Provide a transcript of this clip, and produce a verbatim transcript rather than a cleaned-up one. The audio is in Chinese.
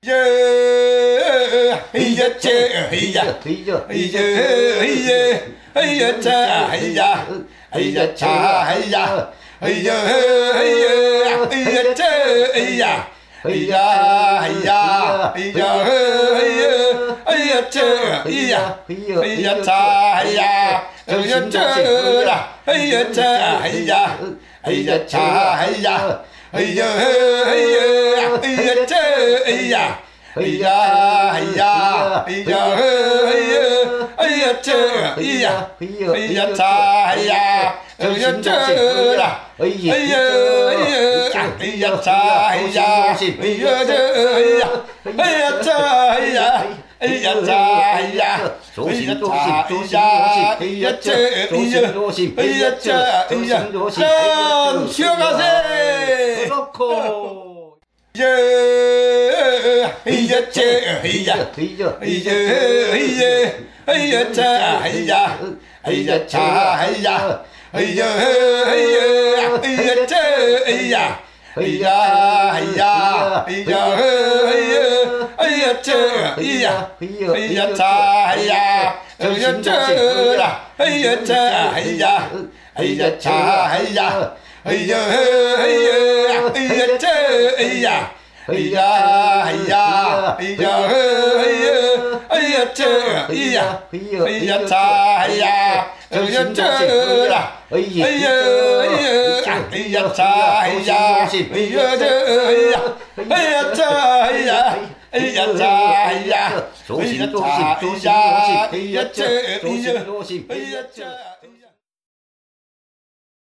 呀，哎呀这，哎呀，哎呀，哎呀，哎呀，哎呀这，哎呀，哎呀这，哎呀，哎呀，哎呀，哎呀这，哎呀，哎呀，哎呀，哎呀，哎呀，哎呀这，哎呀，哎呀这，哎呀，哎呀这啦，哎呀这，哎呀，哎呀这，哎呀。哎呀哎呀哎呀这哎呀哎呀哎呀哎呀哎呀哎呀这哎呀哎呀这哎呀哎呀这啦哎呀哎呀哎呀这哎呀哎呀这哎呀哎呀这哎呀哎呀这哎呀左心左心左心左心，哎呀这左心左心，哎呀这左心左心，哎呀这小个噻。 ロコ。 呀，哎呀这，哎呀，哎呀，哎呀，哎呀，哎呀这，哎呀，哎呀这，哎呀，哎呀，哎呀，哎呀这，哎呀，哎呀，哎呀，哎呀，哎呀，哎呀这，哎呀，哎呀这，哎呀，哎呀这啦，哎呀这，哎呀，哎呀这，哎呀。哎呀哎呀哎呀这哎呀哎呀哎呀哎呀哎呀哎呀这哎呀哎呀这哎呀哎呀这啦哎呀哎呀哎呀这哎呀哎呀这哎呀哎呀这哎呀哎呀这哎呀左心左心左心左心，哎呀这左心左心，哎呀这。